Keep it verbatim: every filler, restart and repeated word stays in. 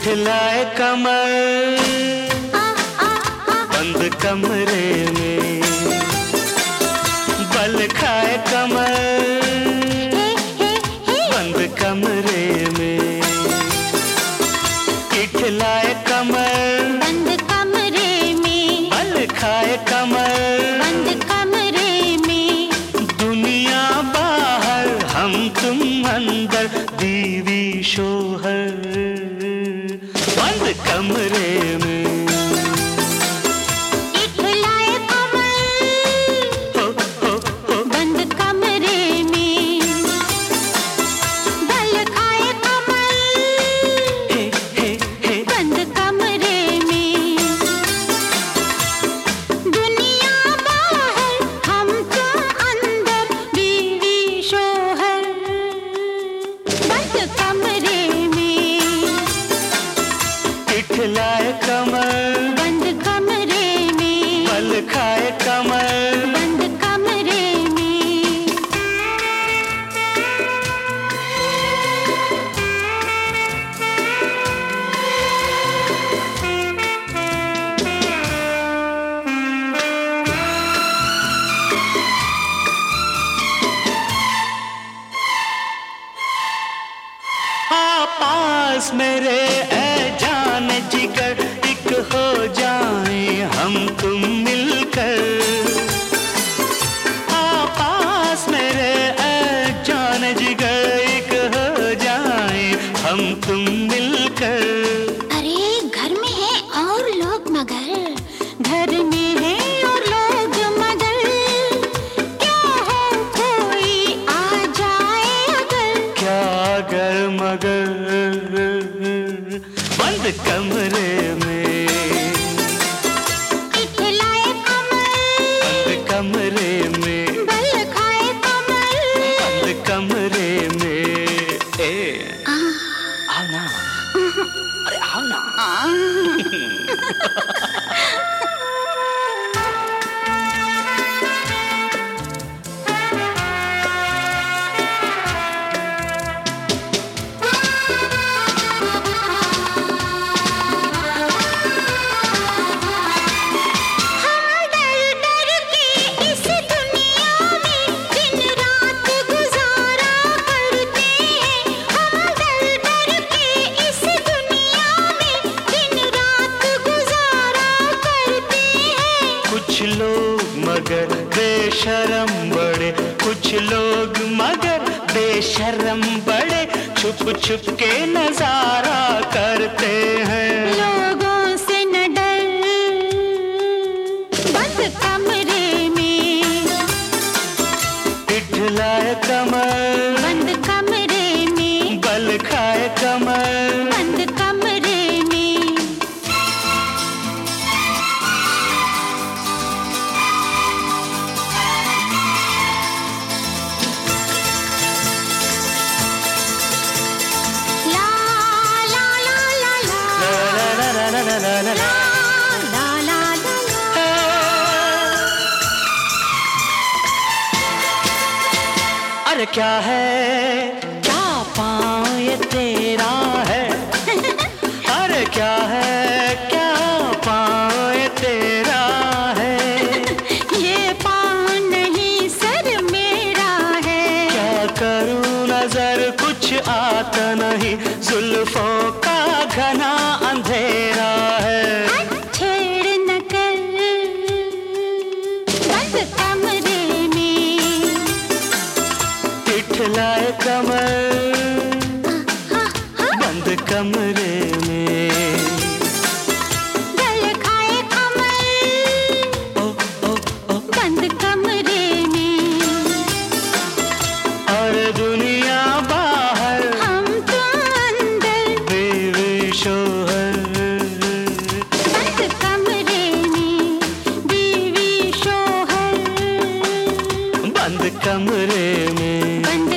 इठलाए कमर बंद कमरे में, बल खाए कमर बंद कमरे में, इठलाए कमर बंद कमरे में, बल खाए कमर बंद कमरे में। दुनिया बाहर हम तुम अंदर, बीवी शोहर बंद कमरे में। इठलाए कमर हो हो हो बंद कमरे में, बल खाए कमर हे हे हे बंद कमरे में। दुनिया बाहर हम तुम अंदर, बीवी शोहर बंद कमरे में। इठलाए कमर बंद कमरे में, बल खाए कमर बंद कमरे में। आ पास मेरे ऐ जान जिगर, एक हो जाए हम तुम मिलकर। आ पास मेरे ऐ जान जिगर, एक हो जाए हम तुम मिलकर। अरे घर में है और लोग मगर, घर में है और लोग मगर, क्या हो कोई आ जाए अगर। क्या अगर मगर बंद कमरे में, इठलाए कमर बंद कमरे में, बल खाए कमर। बंद कमरे में। ए आ, आओ ना, अरे आओ ना। आ, हम डर डर के इस दुनिया में दिन रात गुजारा करते हैं। हम डर डर के इस दुनिया में दिन रात गुजारा करते हैं। कुछ लोग मगर बेशरम बड़े, कुछ लोग मगर बेशरम बड़े, छुप छुप के नजारा करते हैं। लोगों से न डर, बंद कमरे में, इठलाए कमर बंद कमरे में, बल खाए कमर बंद कमरे में। ला ला ला ला ला, ला ला ला ला ला ला ला ला। ला ला ला ला। अरे क्या है, क्या पाँव ये तेरा है। अरे क्या है, क्या पाँव ये तेरा है। ये पाँव नहीं सर मेरा है। क्या करूं नजर कुछ आता नहीं, जुल्फों का घना अंधेरा है। छेड़ न कर, बंद कमरे में, इठलाए कमर बंद कमरे में। गल खाए कमर ओ ओ ओ बंद कमरे में। और दुनिया बाहर हम तुम अंदर, बीवी शोहर बंद कमरे में, बीवी शोहर बंद कमरे में। बंद